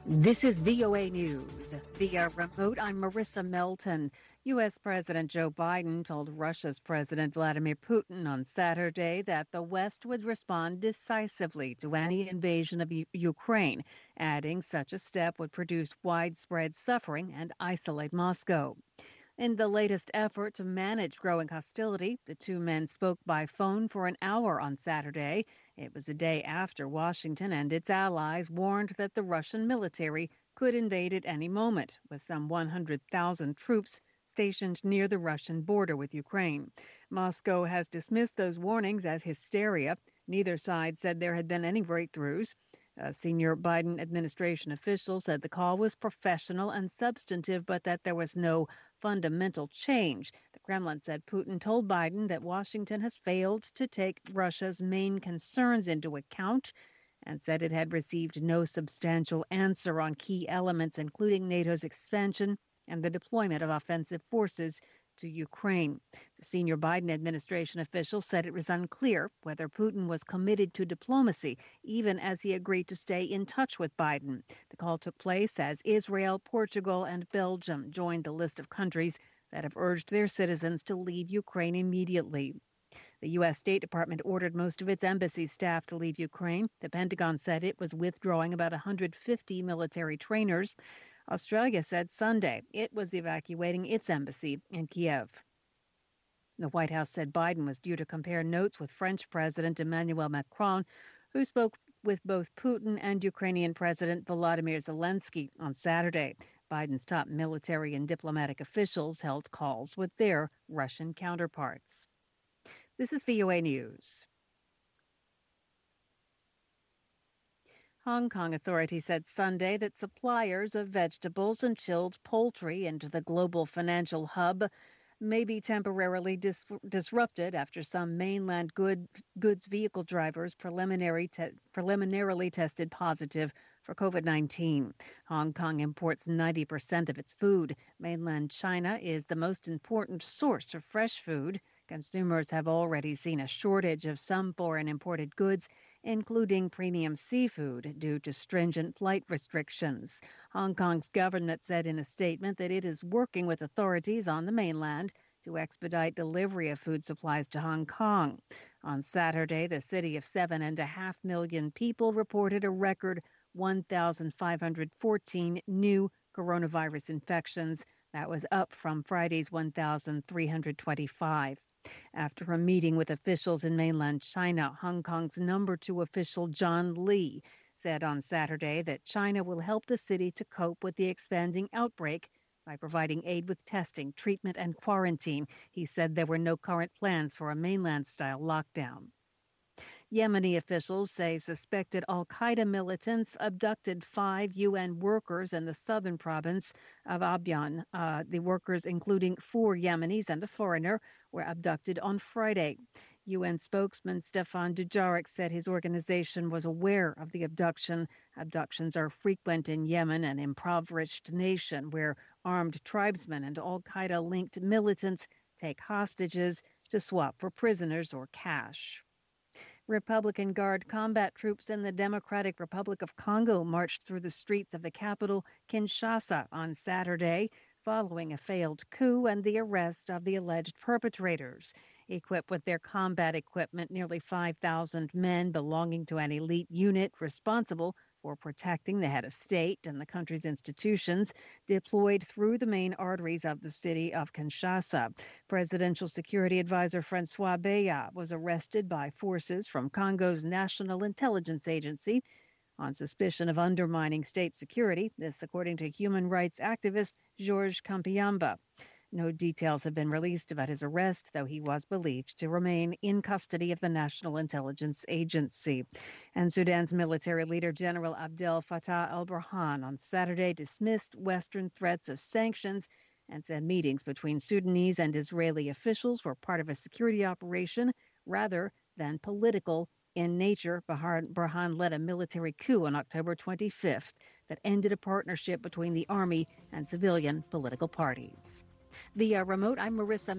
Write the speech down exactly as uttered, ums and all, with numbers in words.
This is V O A News. Via remote, I'm Marissa Melton. U S. President Joe Biden told Russia's President Vladimir Putin on Saturday that the West would respond decisively to any invasion of U- Ukraine, adding such a step would produce widespread suffering and isolate Moscow. In the latest effort to manage growing hostility, the two men spoke by phone for an hour on Saturday. It was a day after Washington and its allies warned that the Russian military could invade at any moment, with some one hundred thousand troops stationed near the Russian border with Ukraine. Moscow has dismissed those warnings as hysteria. Neither side said there had been any breakthroughs. A senior Biden administration official said the call was professional and substantive, but that there was no fundamental change. The Kremlin said Putin told Biden that Washington has failed to take Russia's main concerns into account and said it had received no substantial answer on key elements, including NATO's expansion and the deployment of offensive forces to Ukraine. The senior Biden administration official said it was unclear whether Putin was committed to diplomacy, even as he agreed to stay in touch with Biden. The call took place as Israel, Portugal, and Belgium joined the list of countries that have urged their citizens to leave Ukraine immediately. The U S. State Department ordered most of its embassy staff to leave Ukraine. The Pentagon said it was withdrawing about one hundred fifty military trainers. Australia said Sunday it was evacuating its embassy in Kiev. The White House said Biden was due to compare notes with French President Emmanuel Macron, who spoke with both Putin and Ukrainian President Volodymyr Zelensky on Saturday. Biden's top military and diplomatic officials held calls with their Russian counterparts. This is V O A News. Hong Kong authorities said Sunday that suppliers of vegetables and chilled poultry into the global financial hub may be temporarily dis- disrupted after some mainland good, goods vehicle drivers preliminary te- preliminarily tested positive for COVID nineteen. Hong Kong imports ninety percent of its food. Mainland China is the most important source of fresh food. Consumers have already seen a shortage of some foreign imported goods, including premium seafood, due to stringent flight restrictions. Hong Kong's government said in a statement that it is working with authorities on the mainland to expedite delivery of food supplies to Hong Kong. On Saturday, the city of seven and a half million people reported a record one thousand five hundred fourteen new coronavirus infections. That was up from Friday's one thousand three hundred twenty-five. After a meeting with officials in mainland China, Hong Kong's number two official John Lee said on Saturday that China will help the city to cope with the expanding outbreak by providing aid with testing, treatment, and quarantine. He said there were no current plans for a mainland-style lockdown. Yemeni officials say suspected al-Qaeda militants abducted five U N workers in the southern province of Abyan. Uh, the workers, including four Yemenis and a foreigner, were abducted on Friday. U N spokesman Stefan Dujarric said his organization was aware of the abduction. Abductions are frequent in Yemen, an impoverished nation where armed tribesmen and al-Qaeda-linked militants take hostages to swap for prisoners or cash. Republican Guard combat troops in the Democratic Republic of Congo marched through the streets of the capital, Kinshasa, on Saturday, following a failed coup and the arrest of the alleged perpetrators. Equipped with their combat equipment, nearly five thousand men belonging to an elite unit responsible for protecting the head of state and the country's institutions deployed through the main arteries of the city of Kinshasa. Presidential Security Advisor Francois Beya was arrested by forces from Congo's National Intelligence Agency on suspicion of undermining state security. This, according to human rights activist Georges Kampiamba. No details have been released about his arrest, though he was believed to remain in custody of the National Intelligence Agency. And Sudan's military leader, General Abdel Fattah al-Burhan, on Saturday dismissed Western threats of sanctions and said meetings between Sudanese and Israeli officials were part of a security operation rather than political in nature. Burhan led a military coup on October twenty-fifth that ended a partnership between the army and civilian political parties. Via remote, I'm Marissa